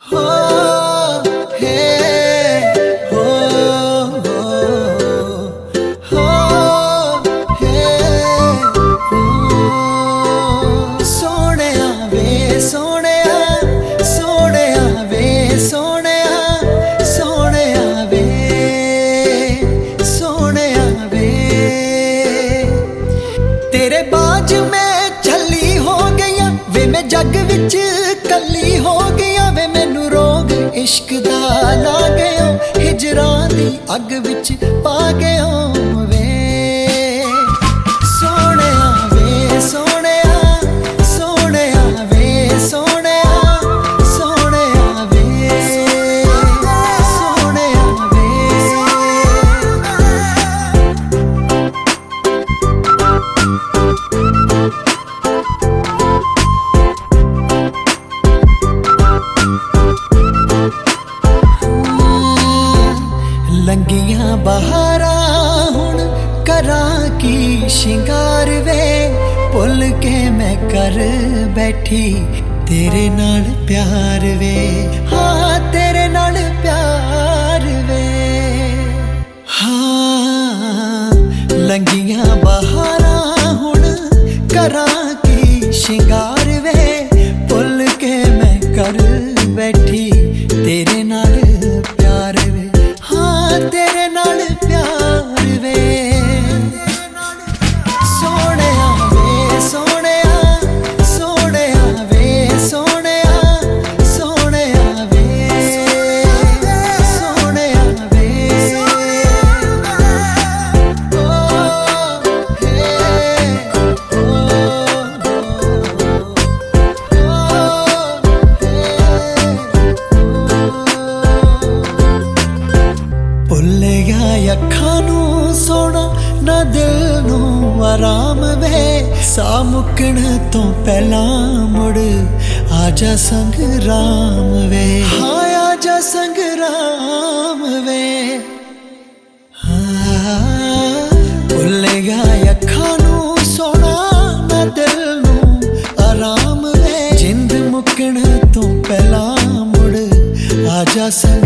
हो हे हो हो हे सोहणिया वे सोहणिया सोहणिया वे सोहणिया सोहणिया वे सोहणिया वे तेरे बाज में छली हो गई वे मैं जग विच कली हो गया वे मैनू रोग इश्क दा ला गया हिजरां दी अग विच पा गया वे सोहणिया वे सोहणिया सोहणिया वे सोहणिया सोहणिया वे सोहणिया वे लंगियां बहारां हुण करां की शिंगार वे भुल के मैं कर बैठी तेरे नाल प्यार वे हाँ तेरे नाल प्यार वे हाँ लंगियां बहारां हुण करां की शिंगार वे भुल के मैं कर बैठी तेरे नाल प्यार वे तेरे नाल प्यार वे सोहणिया वे सोहणिया सोहणिया वे सोहणिया सोहणिया वे सोहणिया वे ओ भुल गया अखां नूं सोना ना दिल नूं आराम वे सा मुकण तो पहला मुड़ आजा संग राम वे हाँ आजा संग राम वे हाँ भुल गया अखां नूं सोना ना दिल नूं आराम वे जिंद मुकण तो पहला मुड़ आजा संग